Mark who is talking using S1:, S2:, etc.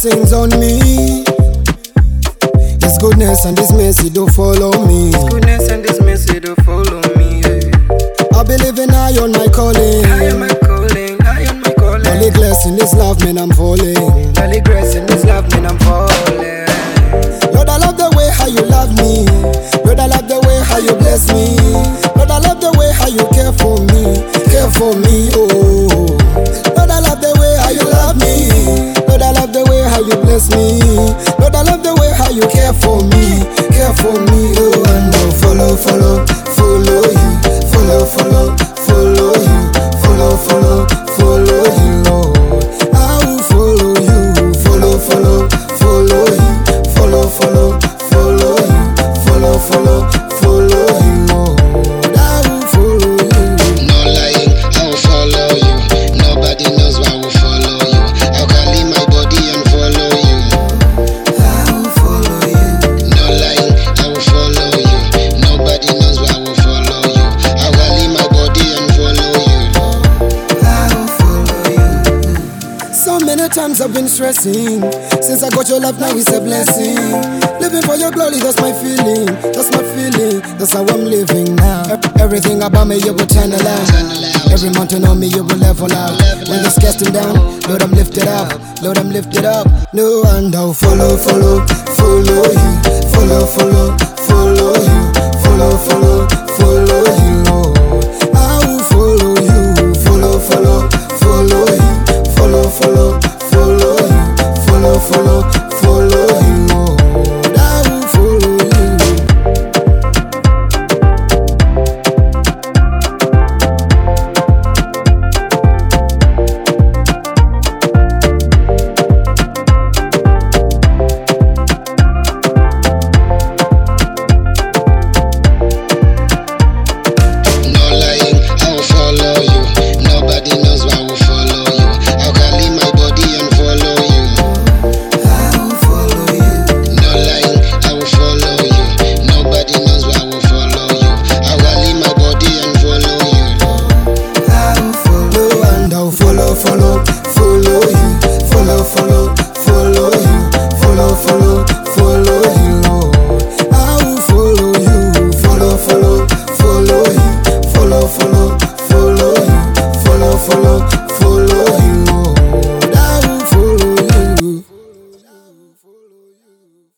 S1: blessings on me. His goodness and His mercy do follow me.
S2: His goodness and His mercy do follow me.
S1: I believe in high on my calling.
S2: High on my calling, high on my calling.
S1: Only grace in His love, man, I'm falling.
S2: Only grace in His love, man, I'm falling.
S1: Lord, I love the way how you love me. Lord, I love the way how you bless me. Lord, I love the way how you care for me, oh. Lord, I love the way how you love me. Lord, I love the way how you bless me. Lord, I love the way how you care for me, oh. And I'll follow you, follow you, follow you, Lord. I will follow you, follow you, follow you, Lord. I will follow you.
S3: No lying, I will follow you. Nobody knows why I will follow you. I can leave my body and follow you.
S1: I will follow you.
S3: No lying, I will follow you. Nobody knows why I will follow you. I can leave my body and follow you.
S1: I will follow you. So many times I've been stressing. Since I got your love, now it's a blessing. Living for your glory, that's my feeling. That's my feeling. That's how I'm living now. Everything about me, you will turn around. Every mountain on me, you will level out. When it's casting down, Lord, I'm lifted up. Lord, I'm lifted up. No, and I'll follow you. Follow you.